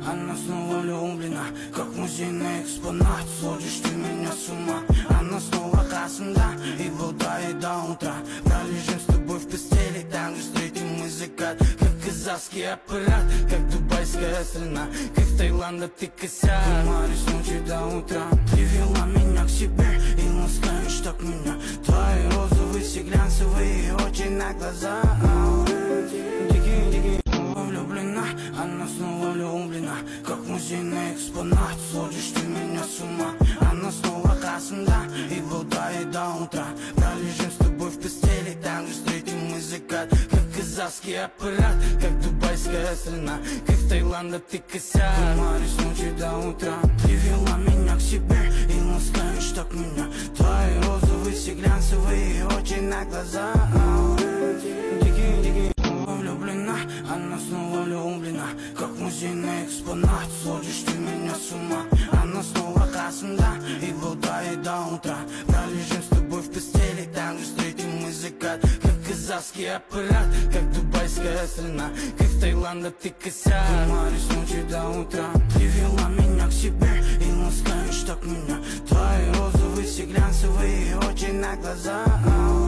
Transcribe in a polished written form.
она снова влюблена, как музейный экспонат. Сводишь ты меня с ума, она снова касында и болтает до утра. Пролежим с тобой в постели, там же встретим мы закат. Как казахский аппарат, как дубайская страна, как в Таиланде ты косяк. В море с ночи до утра привела меня к себе и ласкаешь так меня. Твои розовые, все глянцевые очи на глаза. Дикий, влюблена, она снова влюблена, как музейный экспонат. Сводишь ты меня с ума, она снова касында и болтает до утра. Пролежим с тобой в постели, там же встретим мы закат. Как казахский аппарат, как дубайская страна, как в Таиланде ты косяк. В море с ночи до утра привела меня к себе и ласкаешь так меня. Твои розовые, все глянцевые очи на глаза. Дикий, влюблена, она снова влюблена, как музейный экспонат. Сводишь ты меня с ума, она снова касында и болтает до утра. Пролежим с тобой в постели, там же встретим мы закат. Как казахский аппарат, как дубайская страна, как в Таиланде ты косяк. В море с ночи до утра привела меня к себе и ласкаешь так меня. Твои розовые, все глянцевые очи на глаза.